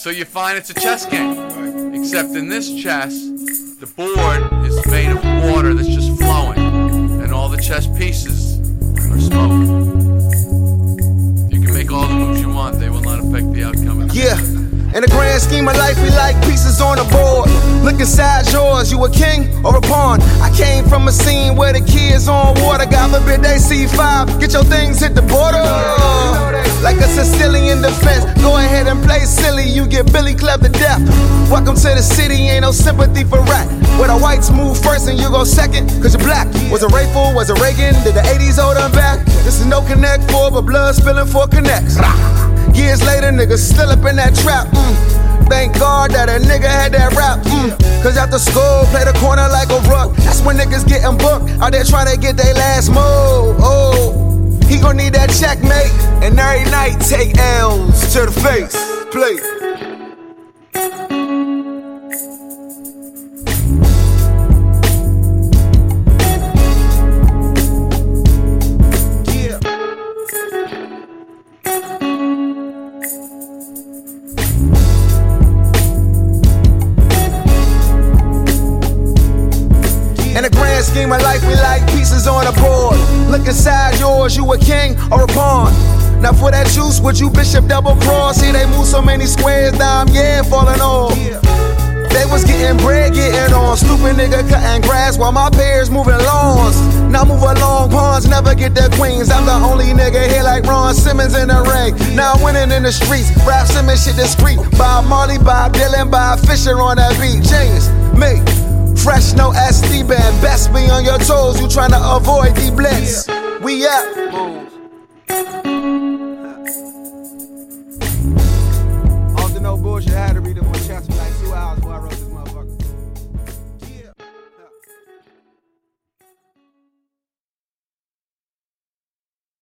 So you find it's a chess game. Except in this chess, the board is made of water that's just flowing. And all the chess pieces are smoke. You can make all the moves you want, they will not affect the outcome of the game. In the grand scheme of life, we like pieces on the board. Look inside yours, you a king or a pawn? I came from a scene where the kids on water. God forbid they see 5, get your things hit the border. Like a Sicilian defense, go ahead and play silly, you get Billy Club to death. Welcome to the city, ain't no sympathy for rap. Where the whites move first and you go second, cause you're black. Was it Rayful, was it Reagan, did the 80s hold them back? This is no connect for, but blood spilling for connects. Years later, niggas still up in that trap. Thank God that a nigga had that rap. Cause after school, play the corner like a rook. That's when niggas getting booked, out there trying to get their last move. Oh, he gon' need that checkmate. And every night, take L's to the face. Play. In the grand scheme of life, we like pieces on the board. Look inside yours, you a king or a pawn? Now for that juice, would you bishop double cross? See, they move so many squares, now I'm falling off. They was getting bread, getting on. Stupid nigga cutting grass while my peers moving lawns. Now move along pawns, never get the queens. I'm the only nigga here like Ron Simmons in the ring. Now I'm winning in the streets, Rap Simmons shit discreet. Bob Marley, Bob Dylan, Bob Fisher on that beat. James, me. Fresh, no SD band, best be on your toes, you tryna avoid the blitz. We up.